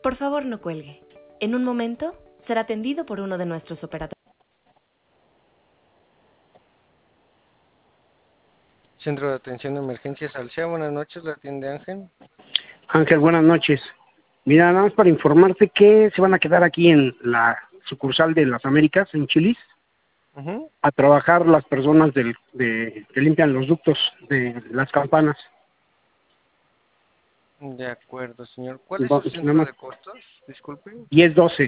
Por favor, no cuelgue. En un momento, será atendido por uno de nuestros operadores. Centro de Atención de Emergencias Alsea, buenas noches, la atiende Ángel. Ángel, buenas noches. Mira, nada más para informarte que se van a quedar aquí en la sucursal de las Américas, en Chilis, a trabajar las personas que limpian los ductos de las campanas. De acuerdo, señor. ¿Cuál es su Entonces, nada centro más de costos? Disculpen. 10-12.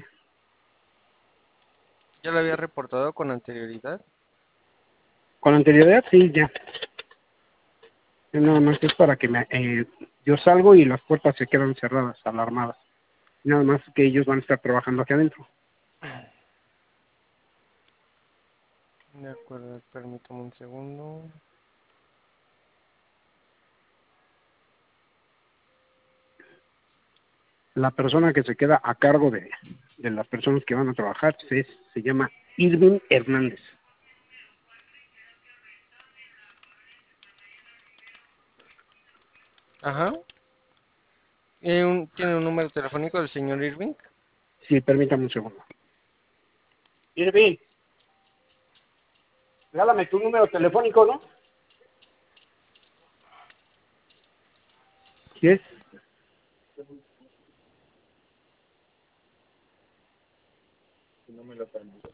¿Ya lo había reportado con anterioridad? Con anterioridad, sí, ya. Nada más es para que yo salgo y las puertas se quedan cerradas, alarmadas. Nada más que ellos van a estar trabajando aquí adentro. De acuerdo, permítame un segundo. La persona que se queda a cargo de las personas que van a trabajar se llama Irving Hernández. Ajá. ¿Tiene un número telefónico del señor Irving? Sí, permítame un segundo. Irving, regálame tu número telefónico, ¿no? ¿Sí es? No me lo permito.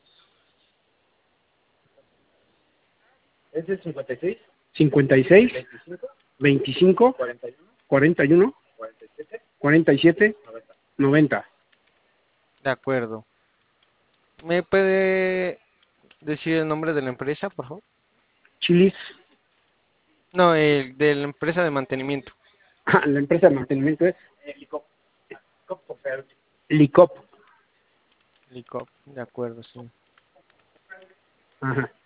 ¿Es el 56? 56, 25, 41, 47, 90. De acuerdo. ¿Me puede decir el nombre de la empresa, por favor? Chilis, No, el de la empresa de mantenimiento. la empresa de mantenimiento es Licop. Licop. De acuerdo, sí. Ajá.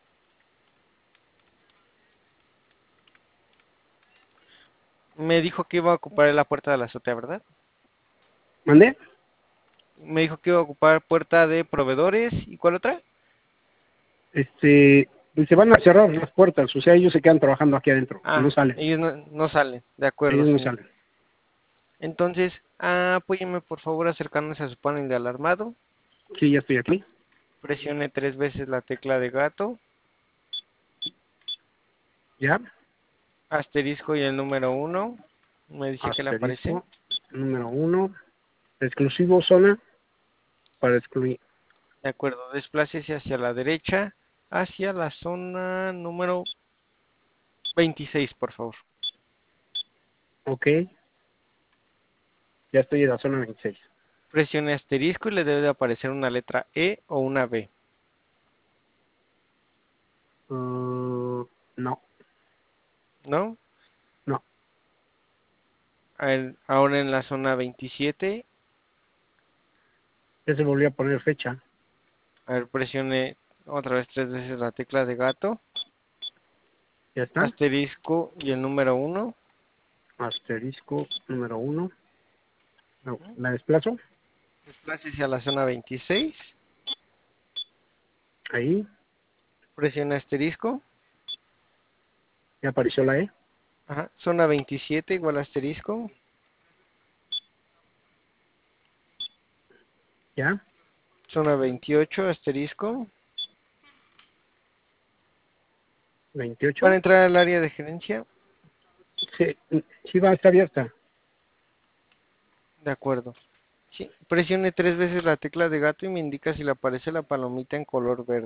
Me dijo que iba a ocupar la puerta de la azotea, ¿verdad? ¿Mandé? Me dijo que iba a ocupar puerta de proveedores. ¿Y cuál otra? Pues se van a cerrar las puertas, o sea, ellos se quedan trabajando aquí adentro, no Ah, salen, ellos no salen. De acuerdo, ellos no señor. salen. Entonces, apóyeme por favor acercándose a su panel de alarmado. Sí, ya estoy aquí. Presione 3 veces la tecla de gato, Ya, asterisco y el número 1. Me dice que le aparece. asterisco, número 1, exclusivo zona para excluir. De acuerdo, desplácese hacia la derecha, hacia la zona número 26, por favor. Ok, ya estoy en la zona 26. Presione asterisco y le debe de aparecer una letra E o una B. No, ¿No? no, Ahora en la zona 27, ya se volvió a poner fecha. a ver, presione otra vez 3 veces la tecla de gato, Ya está, asterisco y el número 1. asterisco, número 1. No, la desplazo, Desplácese a la zona 26, ahí, presione asterisco. ya apareció la E. Ajá, zona 27 igual asterisco. Ya, Zona 28 asterisco. 28. Para entrar al área de gerencia, Sí, sí va a estar abierta. de acuerdo. Sí, presione 3 veces la tecla de gato y me indica si le aparece la palomita en color verde.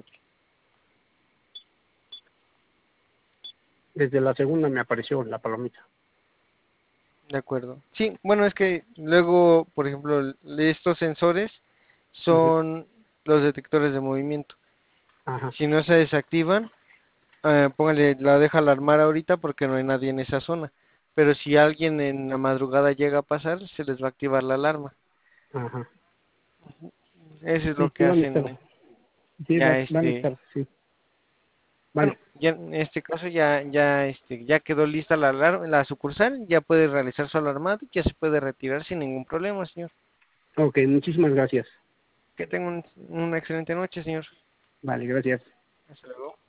Desde la segunda me apareció la palomita. De acuerdo. Sí, bueno, es que luego, por ejemplo, estos sensores Ujú. son los detectores de movimiento. Ajá, Si no se desactivan, póngale, la deja alarmar ahorita porque no hay nadie en esa zona. Pero si alguien en la madrugada llega a pasar, se les va a activar la alarma. ajá. Eso es lo Sí, que sí van a estar. hacen Sí, ya van a estar, sí. bueno, Vale. ya en este caso ya quedó lista la sucursal, ya puede realizar su alarmado y ya se puede retirar sin ningún problema, señor. Ok, muchísimas gracias. Que tenga una excelente noche, señor. Vale, gracias. Hasta luego.